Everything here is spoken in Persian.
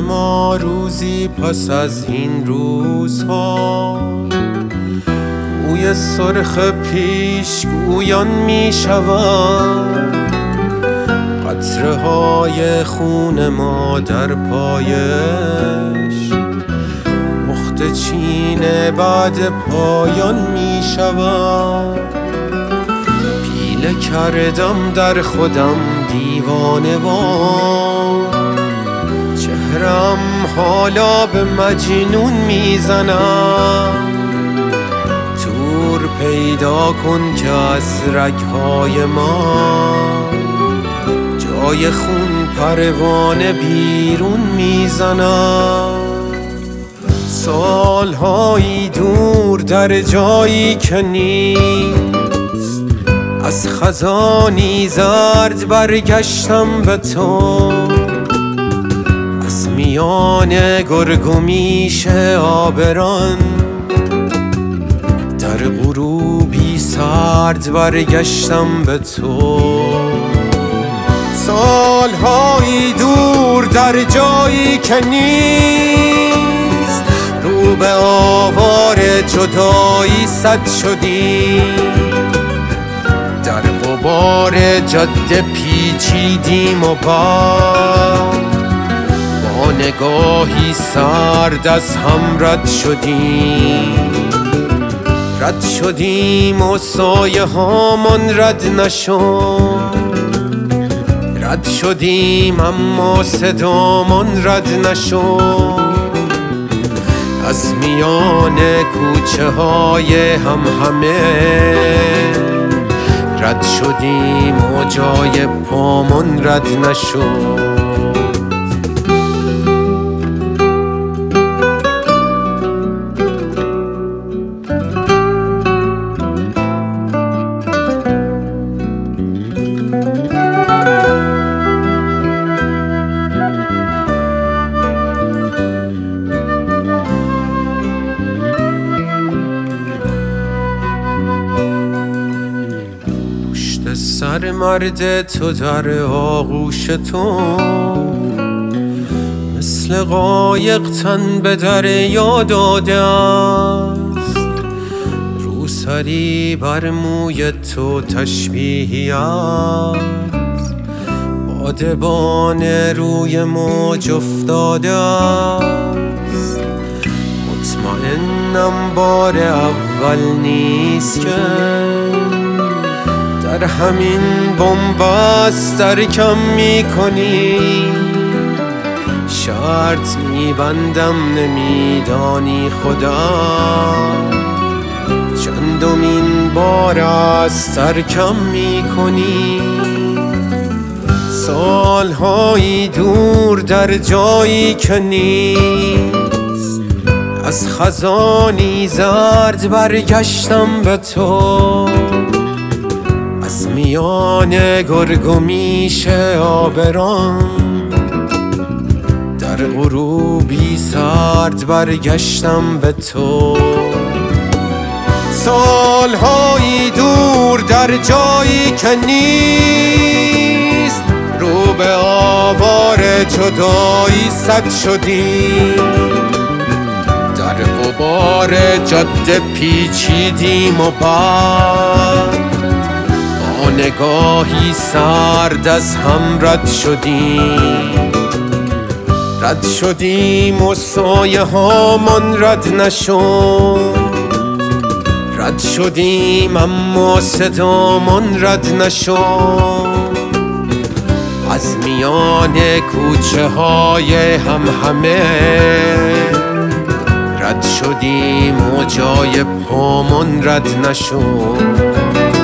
ما روزی پس از این روزها گوی سرخ پیشگویان می شود، قطره های خون ما در پایش، پخت چین بعد پایان می شود. پیله کردم در خودم دیوانه وار، چهرم حالا به مجنون میزنم. تور پیدا کن که از رگهای ما جای خون پروانه بیرون میزنم. سالهایی دور در جایی که نیست، از خزانی زرد برگشتم به تو. از میان گرگ و میش آبران در غروبی سرد برگشتم به تو. سالهایی دور در جایی که نیست، رو به آوار جدایی صد شدی. در غبار جاده پیچیدیم و با نگاهی سرد از هم رد شدیم و سایه هامان رد نشد. رد شدیم اما صدامان رد نشد. از میان کوچه های همه رد شدیم و جای پامان رد نشد. سر مرد تو در آغوش تو، مثل قایق تن به دریا داده است. روسری بر موی تو تشبیهی است، بادبان روی موج افتاده است. مطمئنم بار اول نیست که در همین بن‌بست ترکم می‌کنی. شرط می‌بندم نمی‌دانی خدا چندمین بار از ترکم می‌کنی. سالهایی دور در جایی که نیست، از خزانی زرد برگشتم به تو. از میان گرگ و میش آبران در غروبی سرد برگشتم به تو. سالهایی دور در جایی که نیست، رو به آوار جدایی صد شدیم. در غبار جاده پیچیدیم و بعد نگاهی سرد از هم رد شدیم و سایه هامان رد نشد. رد شدیم اما صدامان رد نشد. از میان کوچه های همه رد شدیم و جای پامان رد نشد.